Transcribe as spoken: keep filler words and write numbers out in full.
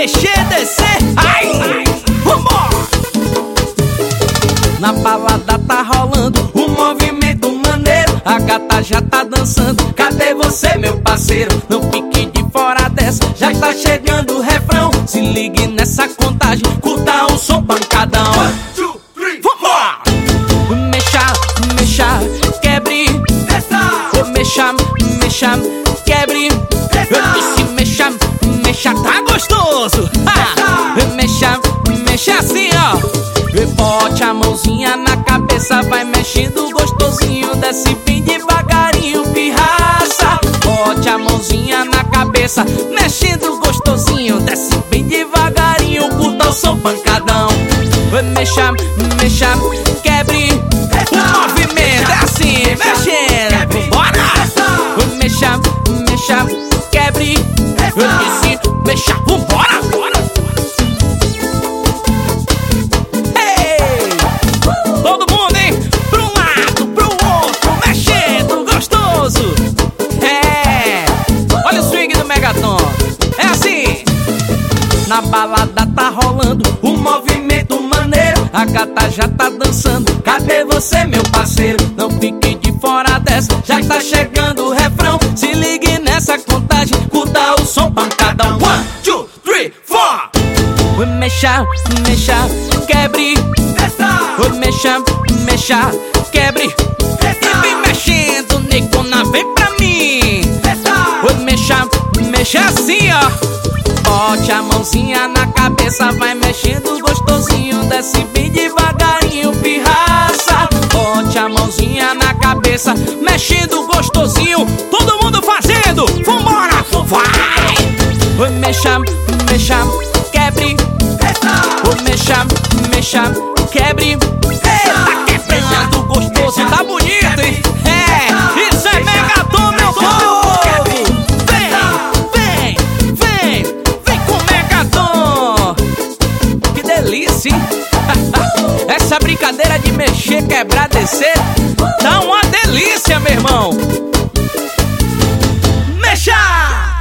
mexer, descer, ai, vambora! Na balada tá rolando um movimento maneiro, a gata já tá dançando, cadê você, meu parceiro? Não fique de fora dessa, já tá chegando o refrão. Se ligue nessa contagem, curta o som pancadão. One, two, three, vambora! Mexa, mexa, quebre, desça. Mexa, mexa, quebre, desça. Eu disse mexa, mexa, tá gostoso. Ha! Mexa, mexa assim, ó. Bote a mãozinha na cabeça, vai mexendo gostosinho, desce bem devagarinho, pirraça. Bote a mãozinha na cabeça, mexendo gostosinho, desce bem devagarinho, curta o som pancadão. Mexa, mexa, quebre, o movimento é assim, mexendo, bora! Mexa, mexa, quebre, eu disse mexa, vambora, bora! É assim. Na balada tá rolando um movimento maneiro, a gata já tá dançando, cadê você, meu parceiro? Não fique de fora dessa, já tá chegando o refrão. Se ligue nessa contagem, curta o som pancadão. One, two, three, four. Mexa, mexa, quebre, desça. Mexa, mexa, quebre, desça. E vem mexendo, negona, vem pra mim, desça. Mexa, mexa assim, ó. Bote a mãozinha na cabeça, vai mexendo gostosinho, desce bem devagarinho, pirraça. Bote a mãozinha na cabeça, mexendo gostosinho, todo mundo fazendo, vambora, vai! Mexa, mexa, quebre, mexa, mexa, quebre. Tá quebrando gostoso, tá bonito, hein? É, isso é Megaton, meu povo! Essa brincadeira de mexer, quebrar, descer, tá uma delícia, meu irmão. Mexa!